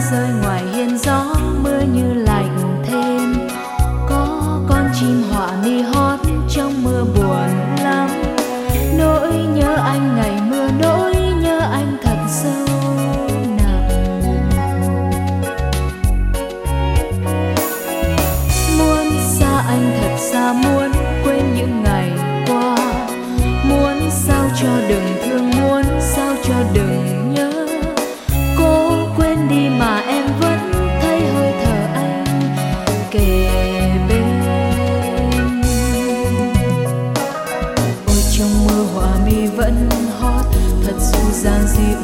rơi ngoài hiên gió, mưa như lạnh thêm. Có con chim họa mi hót trong mưa buồn lắm. Nỗi nhớ anh ngày mưa, nỗi nhớ anh thật sâu nặng. Muốn xa anh thật xa, muốn quên những ngày qua. Muốn sao cho đừng thương, muốn sao cho đừng nhớ. Cố quên đi mà em vẫn thấy hơi thở anh kề bên. Ôi trong mưa họa mi vẫn hót thật dịu dàng dịu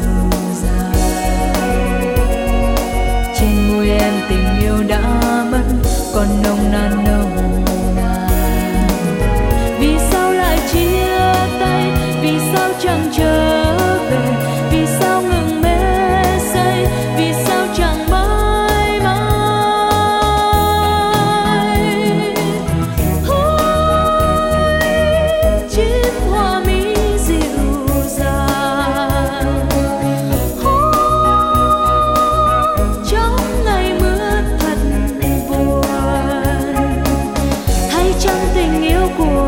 dàng. Trên môi em tình yêu đã mất, còn nồng nàn nồng nàn. Vì sao lại chia tay, vì sao chẳng trở về, vì sao ngừng mê say, vì sao chẳng mãi mãi. Hỡi chim hoa mi dịu dàng, trong ngày mưa thật buồn, hay chăng tình yêu của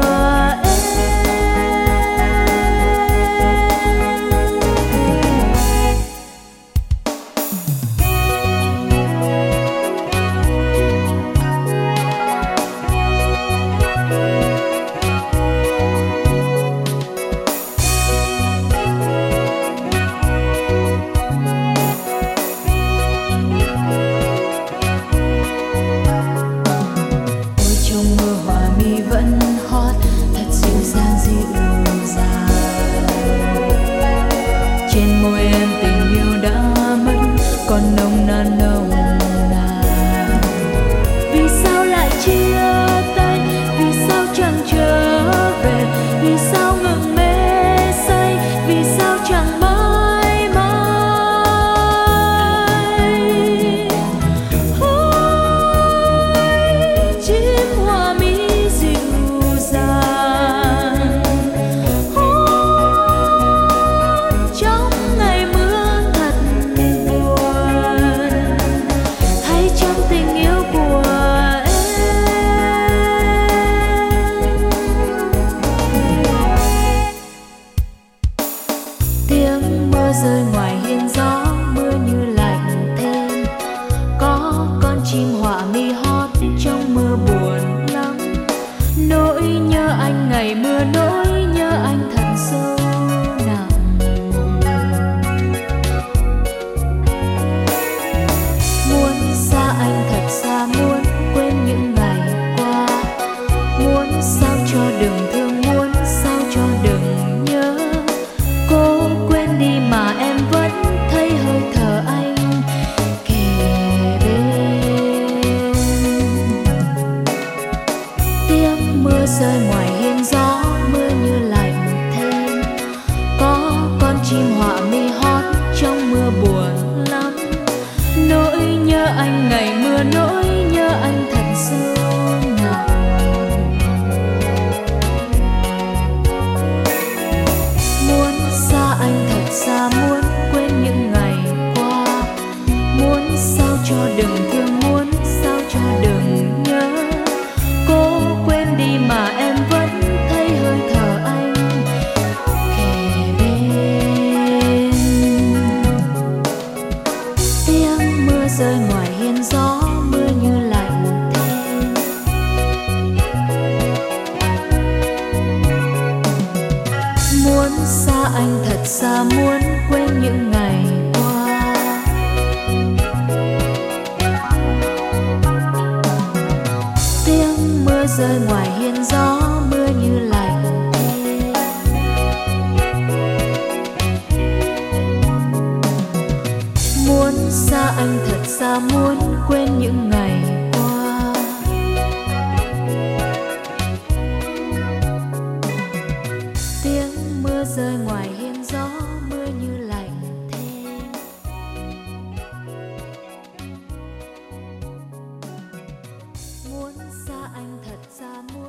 vẫn hót thật dịu dàng dịu dàng. Trên môi em tình yêu đã mất, còn nồng nàn nồng nàn. Vì sao lại chia tay, vì sao chẳng trở về, vì sao ngừng mê say, vì sao chẳng mãi mãi. Hỡi chim hoa mi trong ngày mưa thật buồn, hay trong tình yêu của em. Tiếng mưa rơi ngoài hiên gió, mưa như lạnh thêm. Có con chim họa mi hót trong mưa buồn lắm. Nỗi nhớ anh ngày mưa, nỗi nhớ anh thật sâu nặng. Muốn xa anh thật xa, muốn quên những ngày qua. Muốn sao cho đừng thương, muốn sao cho đừng nhớ. Cố quên đi mà em vẫn thấy hơi thở anh kề bên. Tiếng mưa rơi ngoài hiên gió, mưa như lạnh thêm. Có con chim họa mi hót trong mưa buồn lắm. Nỗi nhớ anh ngày mưa, nỗi nhớ anh thật sâu nặng. Muốn xa anh thật xa, muốn quên những ngày qua. Muốn sao cho đừng thương, muốn sao cho đừng nhớ. Cố quên đi mà em vẫn thấy hơi thở anh kề bên. Tiếng mưa rơi ngoài hiên gió, mưa như lạnh thêm. Muốn xa anh thật xa, muốn quên những ngày qua. Tiếng mưa rơi ngoài hiên gió, mưa như lạnh thêm. Muốn xa anh thật xa, muốn quên những ngày qua. Tiếng mưa rơi ngoài hiên gió, mưa như lạnh thêm. Muốn xa anh thật xa, muốn